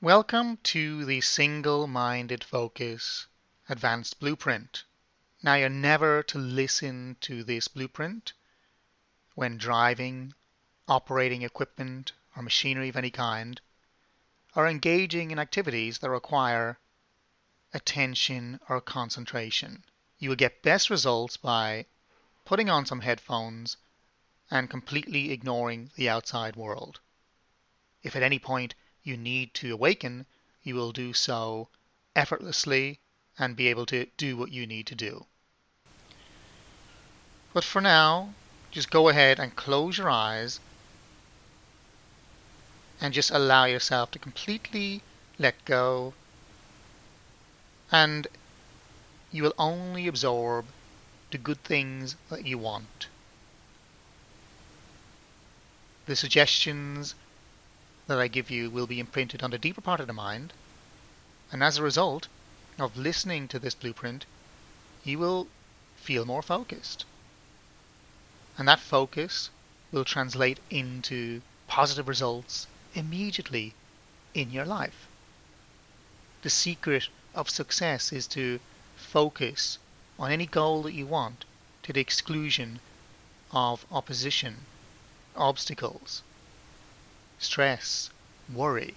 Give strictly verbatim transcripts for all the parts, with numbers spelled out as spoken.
Welcome to the Single-Minded Focus Advanced Blueprint. Now, you're never to listen to this blueprint when driving, operating equipment or machinery of any kind, or engaging in activities that require attention or concentration. You will get best results by putting on some headphones and completely ignoring the outside world. If at any point you need to awaken, you will do so effortlessly and be able to do what you need to do. But for now, just go ahead and close your eyes and just allow yourself to completely let go, and you will only absorb the good things that you want. The suggestions that I give you will be imprinted on the deeper part of the mind, and as a result of listening to this blueprint, you will feel more focused. And that focus will translate into positive results immediately in your life. The secret of success is to focus on any goal that you want to the exclusion of opposition, obstacles, stress, worry.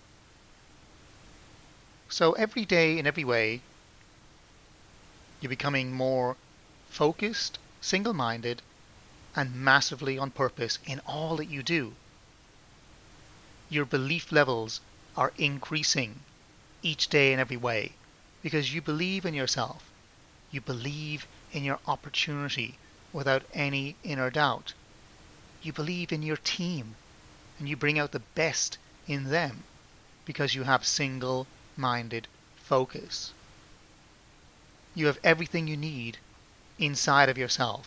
So every day in every way, you're becoming more focused, single-minded, and massively on purpose in all that you do. Your belief levels are increasing each day in every way because you believe in yourself. You believe in your opportunity without any inner doubt. You believe in your team and you bring out the best in them because you have single-minded focus. You have everything you need inside of yourself.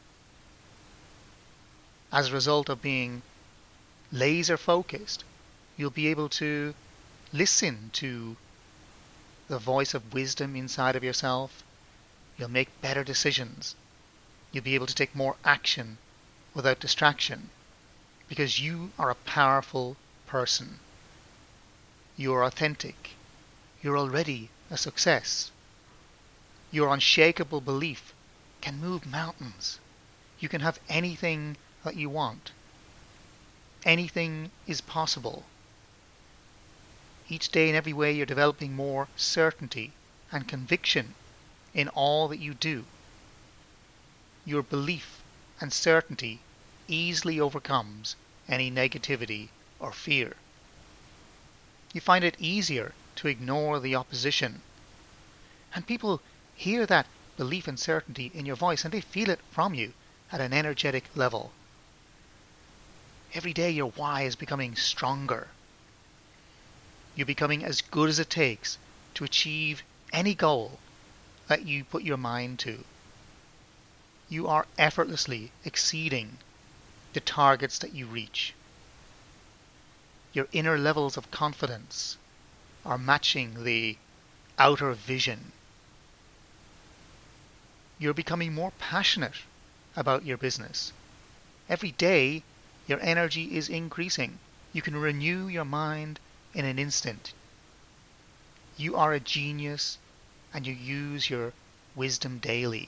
As a result of being laser focused, you'll be able to listen to the voice of wisdom inside of yourself. You'll make better decisions. You'll be able to take more action without distraction because you are a powerful person. You are authentic. You're already a success. Your unshakable belief can move mountains. You can have anything that you want. Anything is possible. Each day in every way you're developing more certainty and conviction in all that you do. Your belief and certainty easily overcomes any negativity or fear. You find it easier to ignore the opposition. And people hear that belief and certainty in your voice and they feel it from you at an energetic level. Every day your why is becoming stronger. You're becoming as good as it takes to achieve any goal that you put your mind to. You are effortlessly exceeding the targets that you reach. Your inner levels of confidence are matching the outer vision. You're becoming more passionate about your business. Every day your energy is increasing. You can renew your mind in an instant. You are a genius and you use your wisdom daily.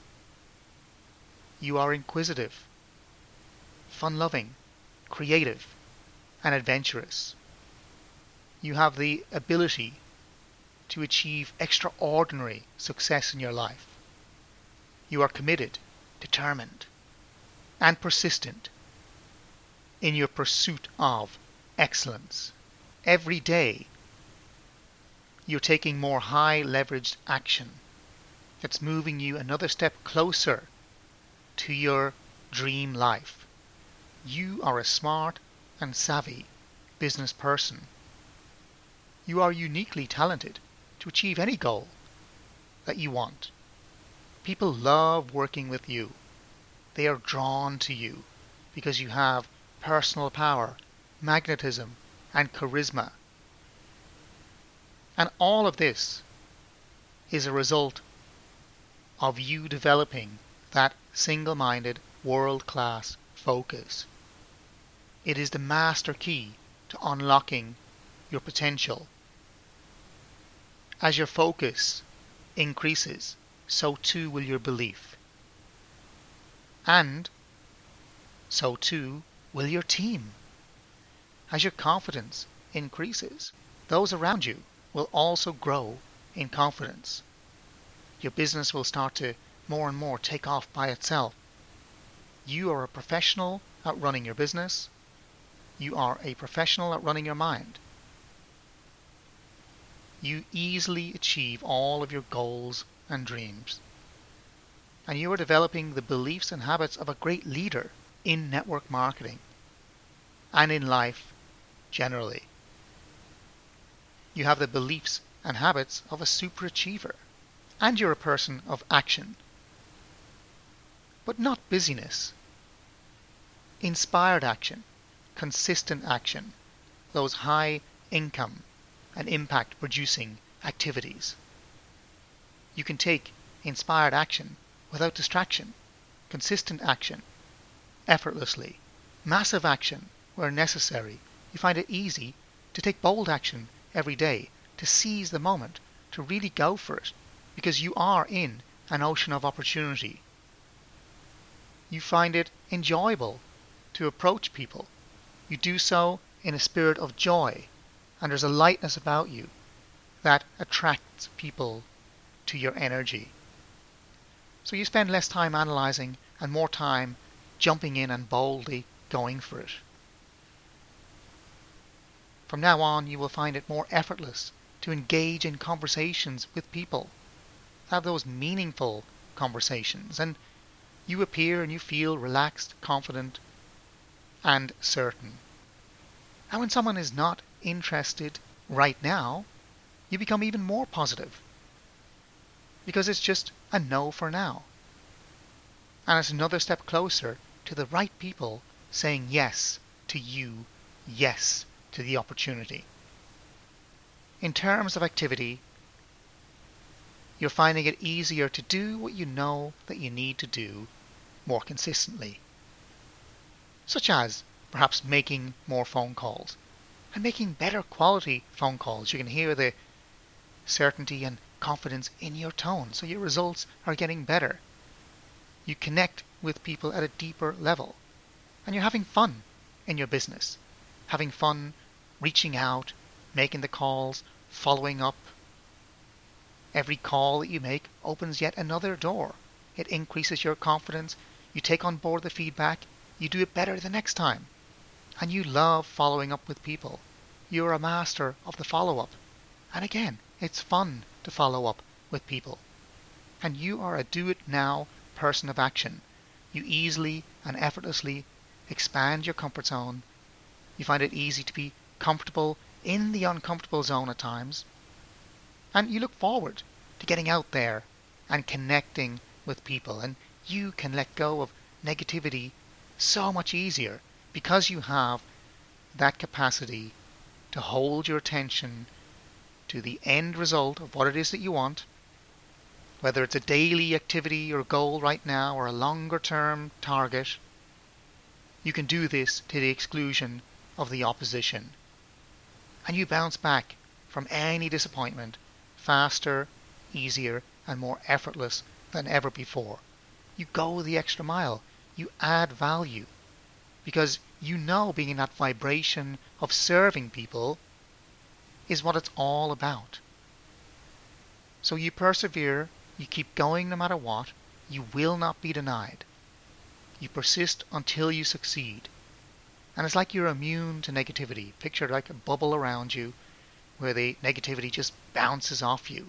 You are inquisitive, fun-loving, creative, and adventurous. You have the ability to achieve extraordinary success in your life. You are committed, determined, and persistent in your pursuit of excellence. Every day, you're taking more high-leveraged action that's moving you another step closer to your dream life. You are a smart and savvy business person. You are uniquely talented to achieve any goal that you want. People love working with you. They are drawn to you because you have personal power, magnetism, and charisma. And all of this is a result of you developing that single-minded, world-class focus. It is the master key to unlocking your potential. As your focus increases, so too will your belief. And so too will your team. As your confidence increases, those around you will also grow in confidence. Your business will start to more and more take off by itself. You are a professional at running your business. You are a professional at running your mind. You easily achieve all of your goals and dreams. And you are developing the beliefs and habits of a great leader in network marketing and in life generally. You have the beliefs and habits of a superachiever, and you're a person of action. But not busyness. Inspired action, consistent action, those high income and impact producing activities. You can take inspired action without distraction, consistent action, effortlessly, massive action where necessary. You find it easy to take bold action every day, to seize the moment, to really go for it, because you are in an ocean of opportunity. You find it enjoyable to approach people. You do so in a spirit of joy, and there's a lightness about you that attracts people to your energy. So you spend less time analyzing and more time jumping in and boldly going for it. From now on, you will find it more effortless to engage in conversations with people, have those meaningful conversations, and you appear and you feel relaxed, confident, and certain. And when someone is not interested right now, you become even more positive, because it's just a no for now. And it's another step closer to the right people saying yes to you, yes to the opportunity. In terms of activity, you're finding it easier to do what you know that you need to do more consistently, such as perhaps making more phone calls and making better quality phone calls. You can hear the certainty and confidence in your tone, so your results are getting better. You connect with people at a deeper level, and you're having fun in your business, having fun reaching out, making the calls, following up. Every call that you make opens yet another door. It increases your confidence. You take on board the feedback. You do it better the next time. And you love following up with people. You're a master of the follow-up. And again, it's fun to follow up with people. And you are a do-it-now person of action. You easily and effortlessly expand your comfort zone. You find it easy to be comfortable in the uncomfortable zone at times. And you look forward to getting out there and connecting with people. And you can let go of negativity so much easier because you have that capacity to hold your attention to the end result of what it is that you want, whether it's a daily activity or goal right now or a longer term target. You can do this to the exclusion of the opposition. And you bounce back from any disappointment faster, easier, and more effortless than ever before. You go the extra mile. You add value because you know being in that vibration of serving people is what it's all about. So you persevere, you keep going no matter what, you will not be denied. You persist until you succeed. And it's like you're immune to negativity. Picture like a bubble around you where the negativity just bounces off you.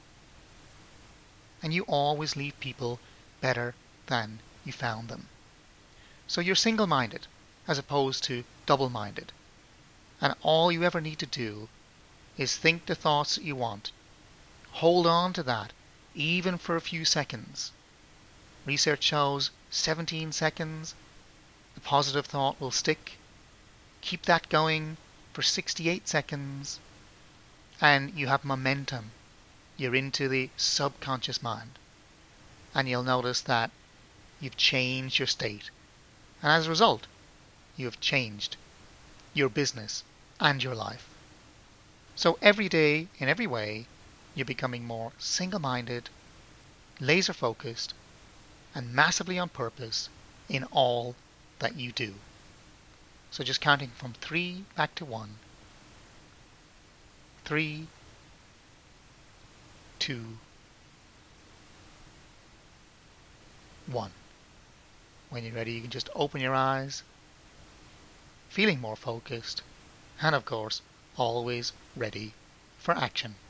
And you always leave people better than you found them. So you're single-minded as opposed to double-minded. And all you ever need to do is think the thoughts that you want. Hold on to that, even for a few seconds. Research shows seventeen seconds, the positive thought will stick. Keep that going for sixty-eight seconds, and you have momentum. You're into the subconscious mind. And you'll notice that you've changed your state. And as a result, you have changed your business and your life. So every day, in every way, you're becoming more single-minded, laser-focused, and massively on purpose in all that you do. So just counting from three back to one. Three, two, one. When you're ready, you can just open your eyes, feeling more focused, and of course, always ready for action.